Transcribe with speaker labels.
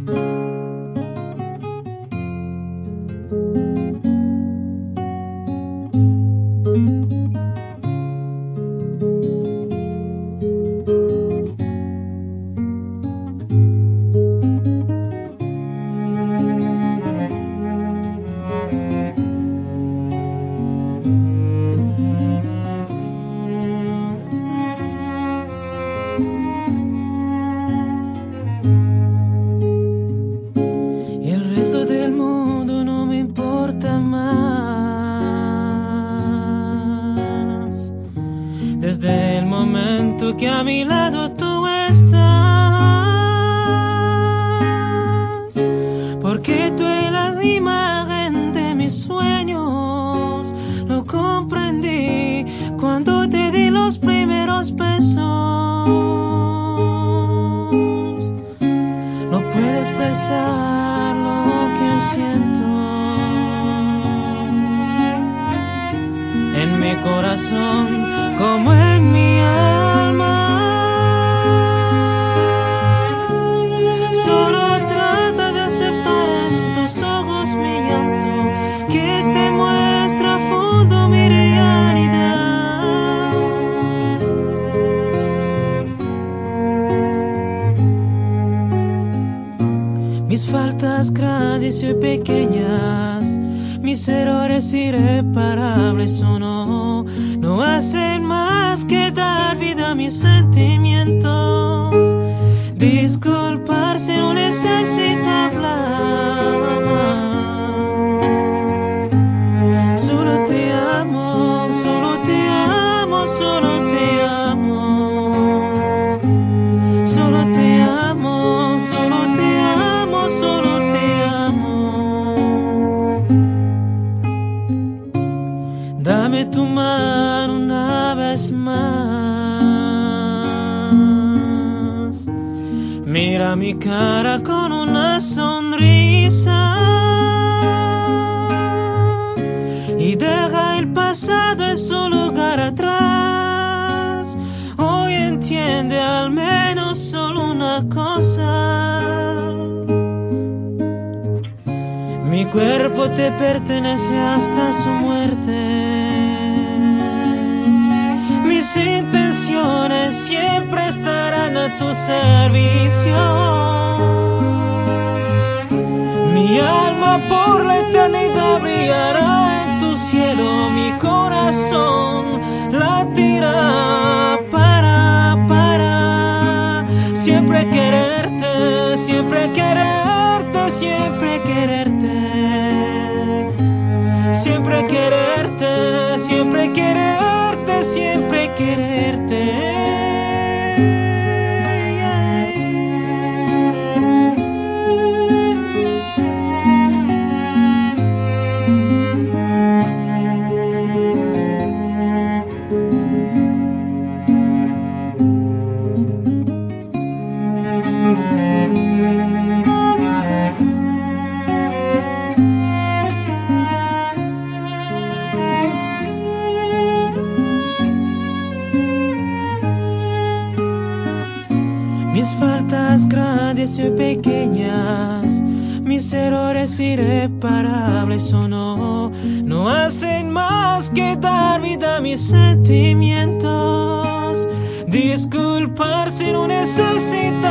Speaker 1: Y el resto del mundo no me importa más. Desde el momento que a mi lado tú estás, porque tú eres la imagen de mis sueños. Lo comprendí cuando te di los primeros besos. No puedo expresar lo que siento en mi corazón como en mi alma. Solo trata de aceptar en tus ojos mi llanto, que te muestra a fondo mi realidad. Mis faltas grandes y pequeñas, mis errores irreparables o no hacen más que dar vida a mis sentimientos. Disculpar si no necesita hablar. Solo te amo, solo te amo, solo te amo. Solo te amo, solo te amo, solo te amo. Dame tu mano una vez más. Mira mi cara con una sonrisa y deja el pasado en su lugar atrás. Hoy entiende al menos solo una cosa: mi cuerpo te pertenece hasta su muerte. Mis intenciones siempre estarán a tu servicio. Mi alma por la eternidad brillará en tu cielo. Mi corazón latirá para siempre quererte, siempre quererte, siempre quererte. Siempre quererte, siempre quererte, siempre quererte. Mis faltas grandes y pequeñas, mis errores irreparables o no hacen más que dar vida a mis sentimientos. Disculpar si no necesito